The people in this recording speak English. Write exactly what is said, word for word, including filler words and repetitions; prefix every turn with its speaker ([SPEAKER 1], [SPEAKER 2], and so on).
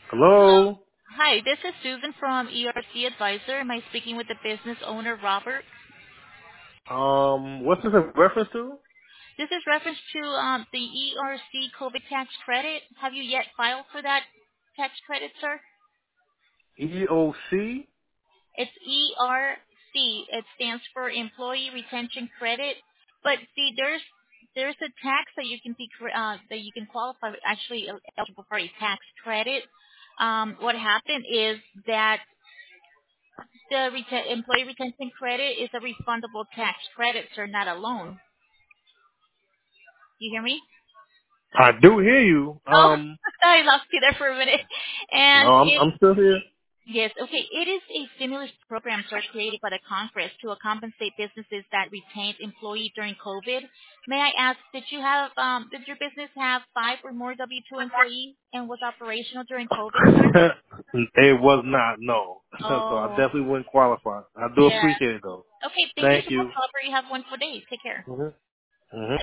[SPEAKER 1] Hello.
[SPEAKER 2] Hi, this is Susan from E R C Advisor. Am I speaking with the business owner, Robert?
[SPEAKER 1] Um, what's this in reference to?
[SPEAKER 2] This is reference to um, the E R C COVID tax credit. Have you yet filed for that tax credit, sir?
[SPEAKER 1] E O C.
[SPEAKER 2] It's E R C. It stands for Employee Retention Credit. But see, there's there's a tax that you can be cr- uh, that you can qualify actually eligible for a tax credit. Um, what happened is that the reten- employee retention credit is a refundable tax credit, sir, not a loan. You hear me?
[SPEAKER 1] I do hear you.
[SPEAKER 2] Oh,
[SPEAKER 1] Um,
[SPEAKER 2] I lost you there for a minute.
[SPEAKER 1] no,
[SPEAKER 2] And
[SPEAKER 1] I'm
[SPEAKER 2] it,
[SPEAKER 1] I'm still here.
[SPEAKER 2] yes, okay, it is a stimulus program, sir, created by the Congress to compensate businesses that retained employees during COVID. May I ask, did you have, um, did your business have five or more W two employees and was operational during COVID, sir?
[SPEAKER 1] It was not no, so I
[SPEAKER 2] Oh,
[SPEAKER 1] definitely wouldn't qualify. I do
[SPEAKER 2] yeah.
[SPEAKER 1] appreciate it though.
[SPEAKER 2] Okay, thank you
[SPEAKER 1] Thank
[SPEAKER 2] so much,
[SPEAKER 1] you.
[SPEAKER 2] Robert. You have a wonderful day. Take care.
[SPEAKER 1] hmm hmm